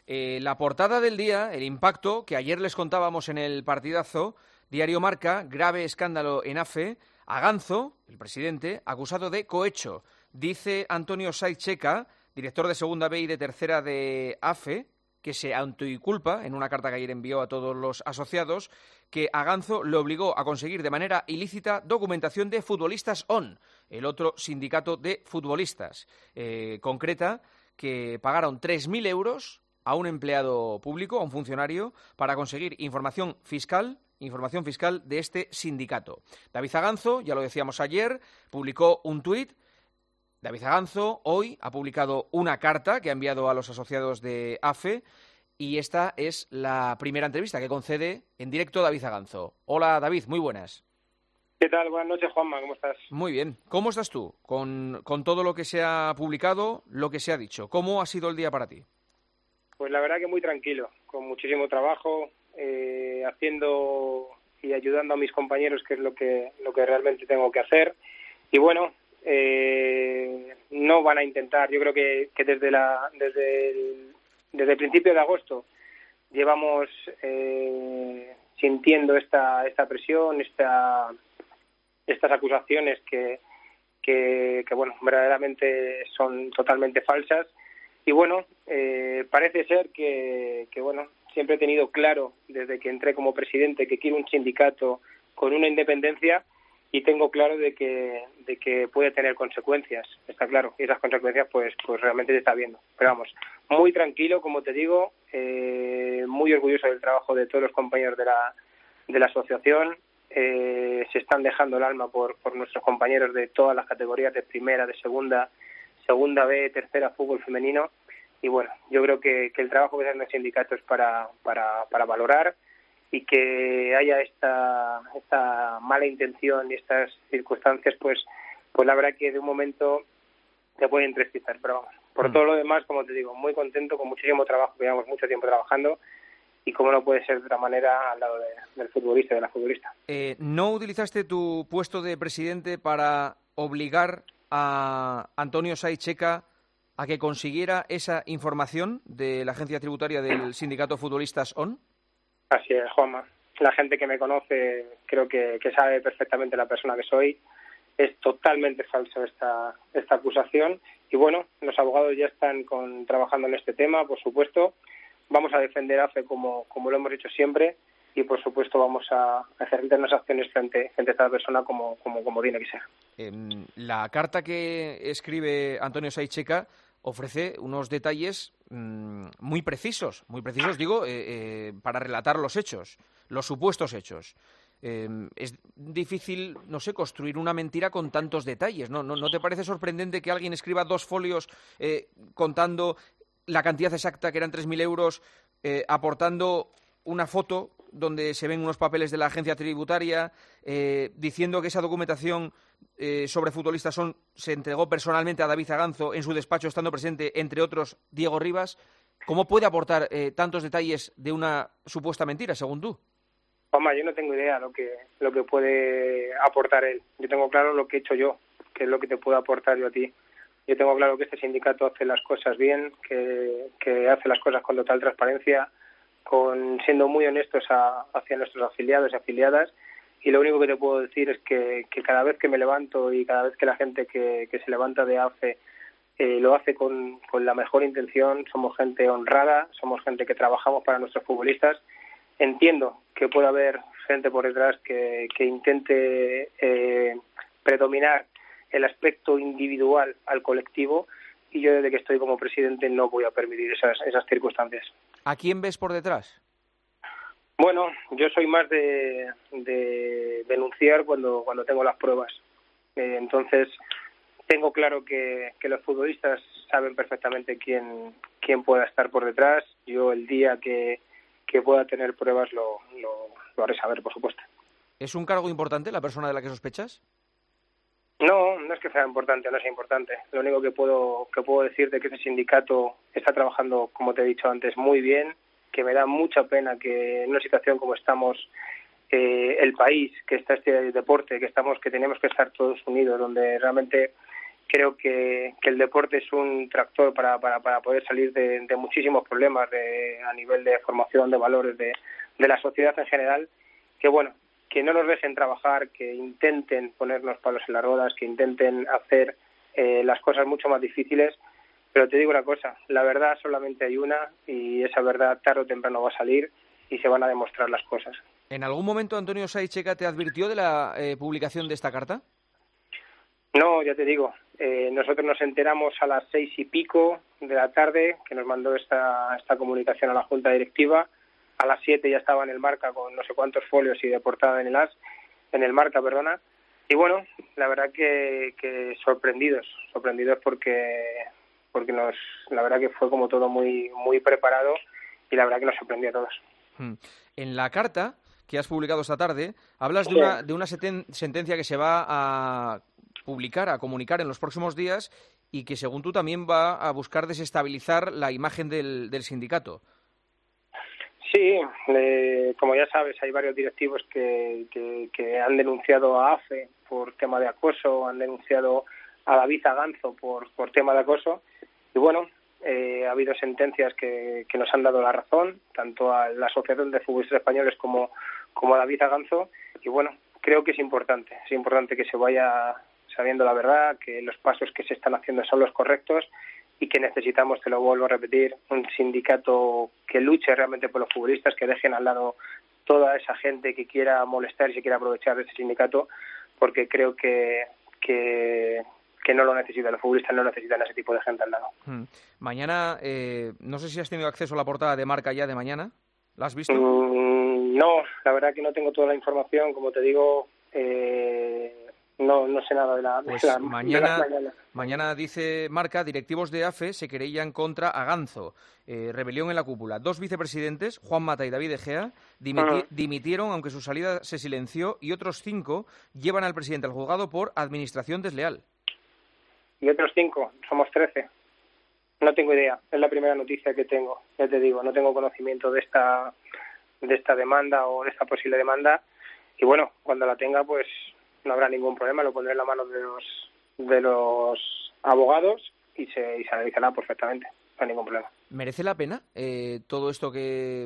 La portada del día, el impacto, que ayer les contábamos en el partidazo, Diario Marca, grave escándalo en AFE, Aganzo, el presidente, acusado de cohecho. Dice Antonio Saiz Checa, director de Segunda B y de Tercera de AFE, que se autoinculpa en una carta que ayer envió a todos los asociados, que Aganzo le obligó a conseguir de manera ilícita documentación de Futbolistas ON, el otro sindicato de futbolistas. Concreta que pagaron 3.000 euros a un empleado público, a un funcionario, para conseguir información fiscal de este sindicato. David Aganzo, ya lo decíamos ayer, publicó un tuit. David Aganzo hoy ha publicado una carta que ha enviado a los asociados de AFE y esta es la primera entrevista que concede en directo David Aganzo. Hola David, muy buenas. ¿Qué tal? Buenas noches, Juanma, ¿cómo estás? Muy bien. ¿Cómo estás tú con todo lo que se ha publicado, lo que se ha dicho? ¿Cómo ha sido el día para ti? Pues la verdad que muy tranquilo, con muchísimo trabajo, haciendo y ayudando a mis compañeros, que es lo que realmente tengo que hacer. Y bueno, no van a intentar. Yo creo que desde el principio de agosto llevamos sintiendo esta presión, estas acusaciones que bueno, verdaderamente son totalmente falsas. Y bueno, parece ser que bueno, siempre he tenido claro desde que entré como presidente que quiero un sindicato con una independencia y tengo claro de que puede tener consecuencias, está claro, y esas consecuencias pues realmente se está viendo. Pero vamos, muy tranquilo, como te digo, muy orgulloso del trabajo de todos los compañeros de la asociación. Se están dejando el alma por nuestros compañeros de todas las categorías, de primera, de segunda B, tercera, fútbol femenino. Y bueno, yo creo que el trabajo que hacen los sindicatos es para valorar, y que haya esta mala intención y estas circunstancias, pues la verdad que de un momento te puede entristecer. Pero vamos, por todo lo demás, como te digo, muy contento, con muchísimo trabajo, llevamos mucho tiempo trabajando, y como no puede ser de otra manera al lado del futbolista y de la futbolista. ¿No utilizaste tu puesto de presidente para obligar a Antonio Saiz Checa a que consiguiera esa información de la agencia tributaria del sindicato Futbolistas ON? Así es, Juanma. La gente que me conoce creo que sabe perfectamente la persona que soy. Es totalmente falso esta acusación. Y bueno, los abogados ya están trabajando en este tema, por supuesto. Vamos a defender a AFE como lo hemos hecho siempre, y por supuesto vamos a ejercer unas acciones frente a esta persona como tiene que ser. La carta que escribe Antonio Saiz Checa ofrece unos detalles muy precisos, digo, para relatar los hechos, los supuestos hechos. Es difícil, no sé, construir una mentira con tantos detalles. ¿No te parece sorprendente que alguien escriba 2 folios contando la cantidad exacta, que eran 3.000 euros, aportando una foto donde se ven unos papeles de la agencia tributaria, diciendo que esa documentación sobre futbolistas se entregó personalmente a David Aganzo en su despacho, estando presente, entre otros, Diego Rivas? ¿Cómo puede aportar tantos detalles de una supuesta mentira, según tú? Juanma, yo no tengo idea lo que puede aportar él. Yo tengo claro lo que he hecho yo, que es lo que te puedo aportar yo a ti. Yo tengo claro que este sindicato hace las cosas bien, que hace las cosas con total transparencia, siendo muy honestos hacia nuestros afiliados y afiliadas. Y lo único que te puedo decir es que cada vez que me levanto y cada vez que la gente que se levanta de AFE lo hace con la mejor intención. Somos gente honrada, somos gente que trabajamos para nuestros futbolistas. Entiendo que puede haber gente por detrás que intente predominar el aspecto individual al colectivo, y yo desde que estoy como presidente no voy a permitir esas circunstancias. ¿A quién ves por detrás? Bueno, yo soy más de denunciar cuando tengo las pruebas. Entonces, tengo claro que los futbolistas saben perfectamente quién pueda estar por detrás. Yo el día que pueda tener pruebas lo haré saber, por supuesto. ¿Es un cargo importante la persona de la que sospechas? No es que sea importante o no sea importante. Lo único que puedo decirte es que ese sindicato está trabajando, como te he dicho antes, muy bien, que me da mucha pena que en una situación como estamos, el país, que está este deporte, que tenemos que estar todos unidos, donde realmente Creo que el deporte es un tractor para poder salir de muchísimos problemas a nivel de formación de valores de la sociedad en general, que bueno, que no nos dejen trabajar, que intenten ponernos palos en las ruedas, que intenten hacer las cosas mucho más difíciles. Pero te digo una cosa, la verdad solamente hay una y esa verdad tarde o temprano va a salir y se van a demostrar las cosas. ¿En algún momento Antonio Sáiz-Checa te advirtió de la publicación de esta carta? No, ya te digo, nosotros nos enteramos a las 6:00 de la tarde que nos mandó esta comunicación a la Junta Directiva. A las 7 ya estaba en el Marca con no sé cuántos folios y de portada en el Marca, perdona. Y bueno, la verdad que sorprendidos porque la verdad que fue como todo muy muy preparado y la verdad que nos sorprendió a todos. En la carta que has publicado esta tarde hablas de una sentencia que se va a publicar, a comunicar en los próximos días y que según tú también va a buscar desestabilizar la imagen del sindicato. Sí, como ya sabes, hay varios directivos que han denunciado a AFE por tema de acoso, han denunciado a David Aganzo por tema de acoso. Y bueno, ha habido sentencias que nos han dado la razón, tanto a la Asociación de Futbolistas Españoles como a David Aganzo. Y bueno, creo que es importante que se vaya sabiendo la verdad, que los pasos que se están haciendo son los correctos y que necesitamos, te lo vuelvo a repetir, un sindicato que luche realmente por los futbolistas, que dejen al lado toda esa gente que quiera molestar y se quiera aprovechar de ese sindicato, porque creo que no lo necesitan, los futbolistas no necesitan a ese tipo de gente al lado. Mañana, no sé si has tenido acceso a la portada de Marca ya de mañana, ¿la has visto? No, la verdad que no tengo toda la información, como te digo, no sé nada de la mañana dice Marca, directivos de AFE se querellan contra Aganzo. Rebelión en la cúpula. 2 vicepresidentes, Juan Mata y David Egea, dimitieron aunque su salida se silenció y otros 5 llevan al presidente al juzgado por administración desleal. Y otros 5, somos 13. No tengo idea, es la primera noticia que tengo. Ya te digo, no tengo conocimiento de esta demanda o de esta posible demanda. Y bueno, cuando la tenga, pues no habrá ningún problema, lo pondré en la mano de los abogados y se analizará perfectamente, no hay ningún problema. ¿Merece la pena todo esto que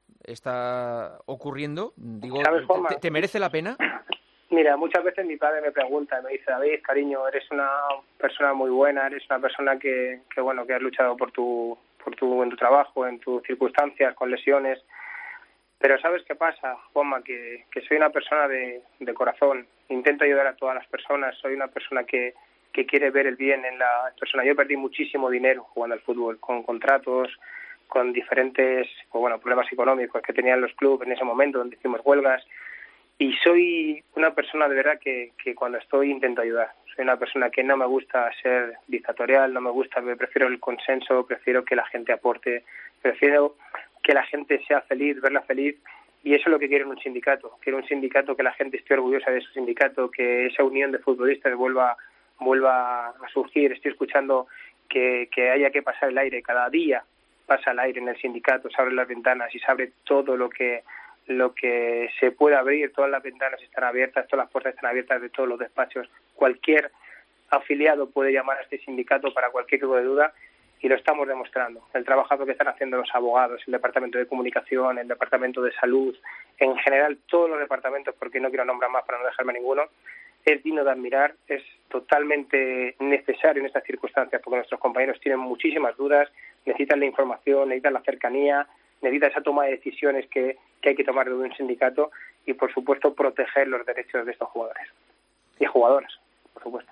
está ocurriendo? Digo, ¿sabes, Juanma? ¿Te merece la pena? Mira, muchas veces mi padre me pregunta, me dice: David, cariño, eres una persona muy buena, eres una persona que has luchado en tu trabajo, en tus circunstancias, con lesiones. Pero ¿sabes qué pasa, Juanma? Que soy una persona de corazón, intento ayudar a todas las personas, soy una persona que quiere ver el bien en la persona. Yo perdí muchísimo dinero jugando al fútbol, con contratos, con diferentes problemas económicos que tenían los clubes en ese momento, donde hicimos huelgas. Y soy una persona de verdad que cuando estoy intento ayudar. Soy una persona que no me gusta ser dictatorial, prefiero el consenso, prefiero que la gente aporte, prefiero que la gente sea feliz, verla feliz, y eso es lo que quiero en un sindicato. Quiero un sindicato que la gente esté orgullosa de su sindicato, que esa unión de futbolistas vuelva a surgir. Estoy escuchando que haya que pasar el aire, cada día pasa el aire en el sindicato, se abren las ventanas y se abre todo lo que se puede abrir, todas las ventanas están abiertas, todas las puertas están abiertas de todos los despachos. Cualquier afiliado puede llamar a este sindicato para cualquier tipo de duda y lo estamos demostrando. El trabajo que están haciendo los abogados, el departamento de comunicación, el departamento de salud, en general todos los departamentos, porque no quiero nombrar más para no dejarme ninguno, es digno de admirar, es totalmente necesario en estas circunstancias porque nuestros compañeros tienen muchísimas dudas, necesitan la información, necesitan la cercanía, necesitan esa toma de decisiones que hay que tomar de un sindicato y, por supuesto, proteger los derechos de estos jugadores y jugadoras, por supuesto.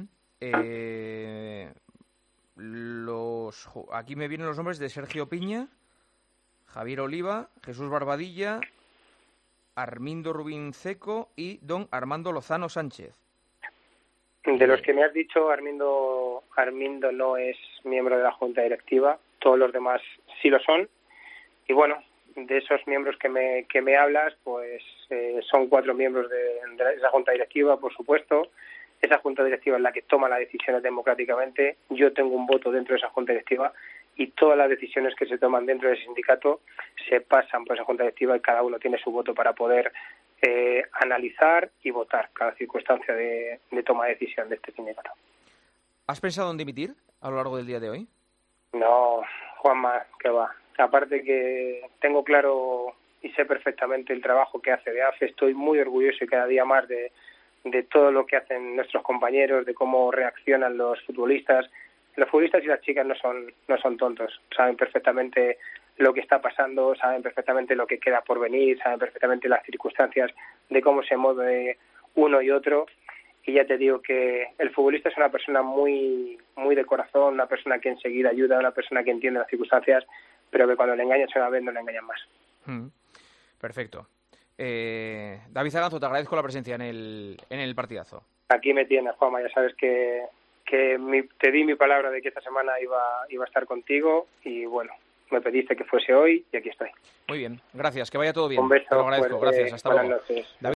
Aquí me vienen los nombres de Sergio Piña, Javier Oliva, Jesús Barbadilla, Armindo Rubín Ceco y don Armando Lozano Sánchez. De los que me has dicho, Armindo no es miembro de la Junta Directiva, todos los demás sí lo son. Y bueno, de esos miembros que me hablas, pues son 4 miembros de esa Junta Directiva, por supuesto. Esa Junta Directiva es la que toma las decisiones democráticamente. Yo tengo un voto dentro de esa Junta Directiva y todas las decisiones que se toman dentro del sindicato se pasan por esa Junta Directiva y cada uno tiene su voto para poder analizar y votar cada circunstancia de toma de decisión de este sindicato. ¿Has pensado en dimitir a lo largo del día de hoy? No, Juanma, que va. Aparte que tengo claro y sé perfectamente el trabajo que hace de AFE, estoy muy orgulloso y cada día más de todo lo que hacen nuestros compañeros, de cómo reaccionan los futbolistas. Los futbolistas y las chicas no son tontos, saben perfectamente lo que está pasando, saben perfectamente lo que queda por venir, saben perfectamente las circunstancias de cómo se mueve uno y otro. Y ya te digo que el futbolista es una persona muy de corazón, una persona que enseguida ayuda, una persona que entiende las circunstancias, pero que cuando le engañas una vez no le engañan más. Perfecto. David Aganzo, te agradezco la presencia en el partidazo. Aquí me tienes, Juanma, ya sabes que te di mi palabra de que esta semana iba a estar contigo y bueno, me pediste que fuese hoy y aquí estoy. Muy bien, gracias, que vaya todo bien. Un beso. Te lo agradezco, fuerte, gracias, hasta buenas luego. noches. David